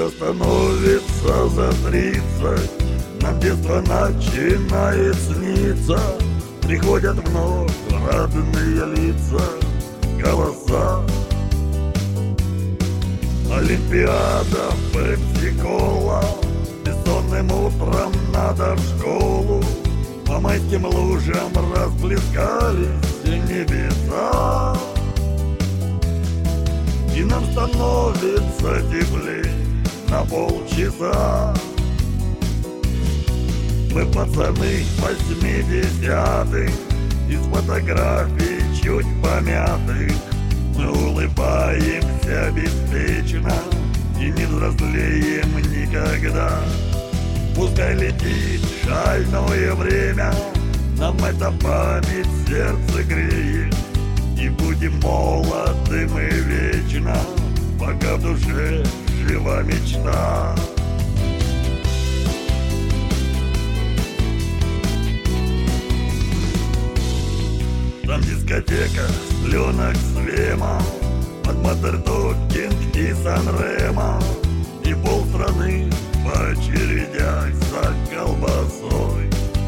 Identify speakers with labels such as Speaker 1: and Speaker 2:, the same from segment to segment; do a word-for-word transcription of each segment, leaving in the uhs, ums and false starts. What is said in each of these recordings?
Speaker 1: Когда становится за тридцать, нам детство начинает сниться. Приходят вновь родные лица, голоса. Олимпиада, пепси-кола, бессонным утром надо в школу. По майским лужам расплескались небеса, и нам становится теплей на полчаса. Мы пацаны восьмидесятых, из фотографий чуть помятых. Мы улыбаемся беспечно и не взрослеем никогда. Пускай летит шальное время, нам эта память сердце греет. И будем молоды мы вечно, пока в душе жива мечта. Там дискотека с пленок Свема, под Мотордокинг и Сан-Ремо, и полстраны в очередях за колбасой.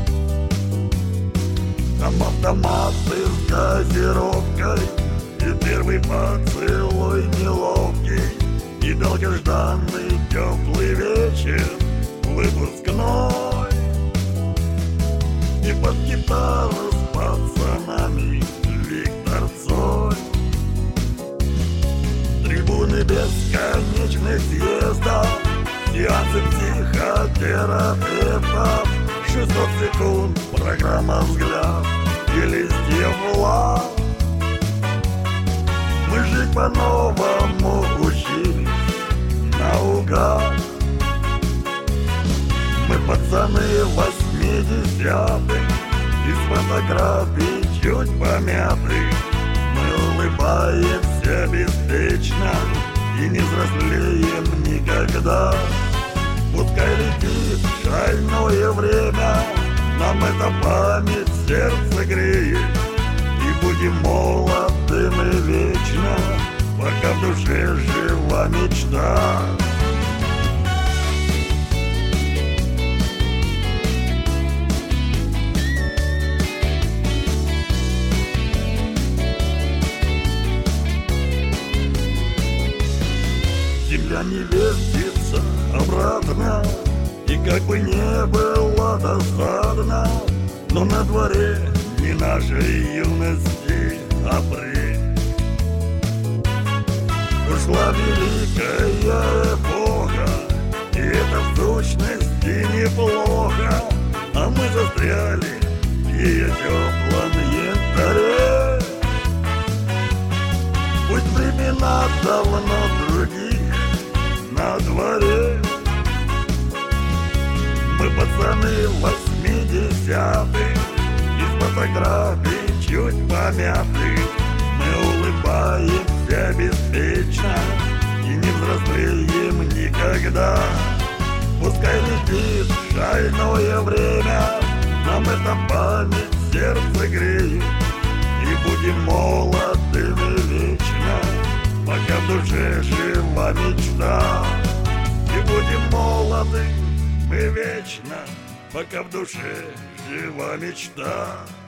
Speaker 1: Там автоматы с газировкой и первый поцелуй неловкий, и долгожданный теплый вечер выпускной. И под гитару с пацанами Виктор Цой. Трибуны бесконечных съездов, сеансы психотерапевтов, шестьсот секунд программа «Взгляд» и листьев лав. Мы жить по-новому учились наугад. Мы пацаны восьмидесятых, из фотографий чуть помятых. Мы улыбаемся беспечно и не взрослеем никогда. Пускай летит шальное время, нам эта память сердце греет. И будем молоды мы вечно, пока в душе жива мечта. Земля не вертится обратно, и как бы не было досадно, но на дворе не нашей юности апрель. Ушла великая эпоха, и это в сущности неплохо, а мы застряли в ее теплом янтаре. Пусть времена давно других на дворе. Мы пацаны восьмидесятых, из фотографий чуть помятых. Мы улыбаемся беспечно и не взрослеем никогда. Пускай летит шальное время, нам эта память сердце греет. И будем молодыми вечно, пока в душе жива мечта. И будем молоды мы вечно, пока в душе жива мечта.